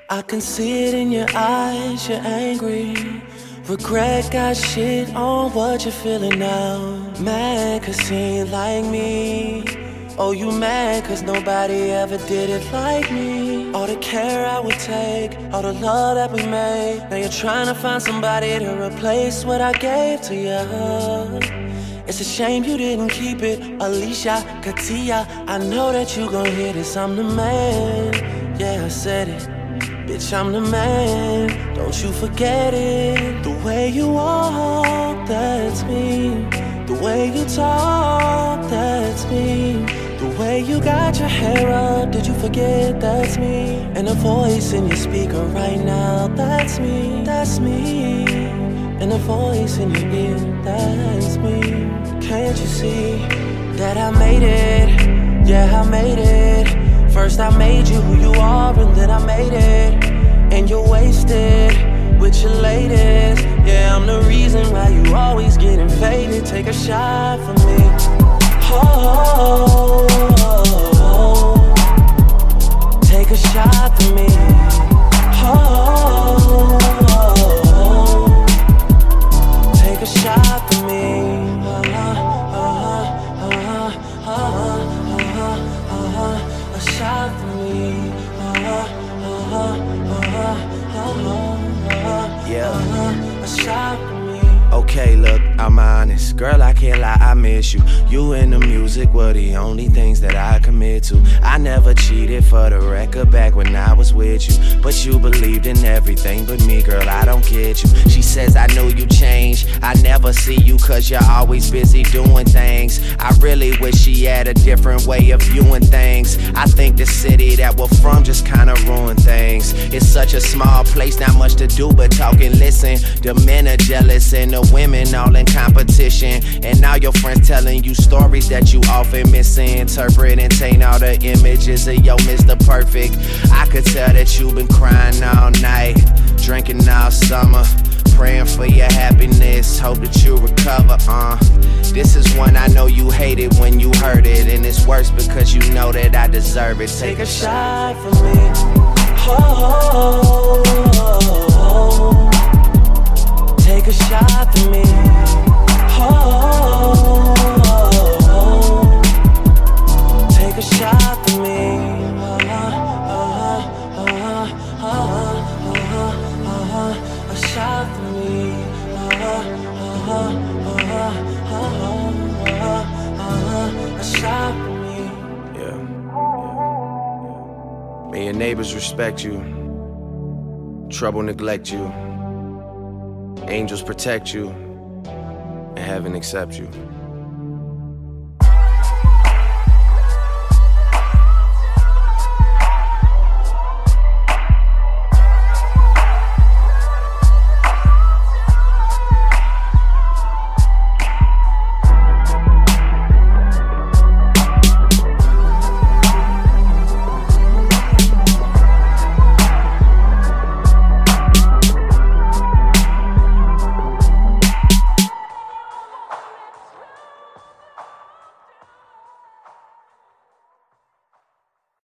I can see it in your eyes, you're angry. Regret got shit on what you're feeling now. Mad cause he ain't like me. Oh, you mad cause nobody ever did it like me. All the care I would take, all the love that we made. Now you're trying to find somebody to replace what I gave to you. It's a shame you didn't keep it. Alicia, Katia, I know that you gon' hear this. I'm the man, yeah, I said it. Bitch, I'm the man, don't you forget it. The way you walk, that's me. The way you talk, that's me. The way you got your hair up, did you forget that's me? And the voice in your speaker right now, that's me, that's me. And the voice in your ear, that's me. Can't you see that I made it? Yeah, I made it. First I made you who you are, and then I made it. And you're wasted with your latest. Yeah, I'm the reason why you always getting faded. Take a shot for me. Oh, take a shot for me. Oh, take a shot for me. A shot for me. Yeah. A shot for me. Okay, look, I'm honest. Girl, I can't lie, I miss you. You and the music were the only things that I commit to. I never cheated for the record back when I was with you. But you believed in everything but me, girl, I don't get you. She says I know you changed. I never see you cause you're always busy doing things. I really wish she had a different way of viewing things. I think the city that we're from just kinda ruined things. It's such a small place, not much to do but talk and listen. The men are jealous and the women all in competition. And now your friends telling you stories that you often misinterpret and taint all the images of your Mr. Perfect. I could tell that you've been crying all night, drinking all summer, praying for your happiness, hope that you recover. This is one I know you hated when you heard it, and it's worse because you know that I deserve it. Take a shot for me. Oh, take a shot for me. Oh, take a shot for me. A shot for me. A shot for me. Yeah. May your neighbors respect you, trouble neglect you, angels protect you, and heaven accept you.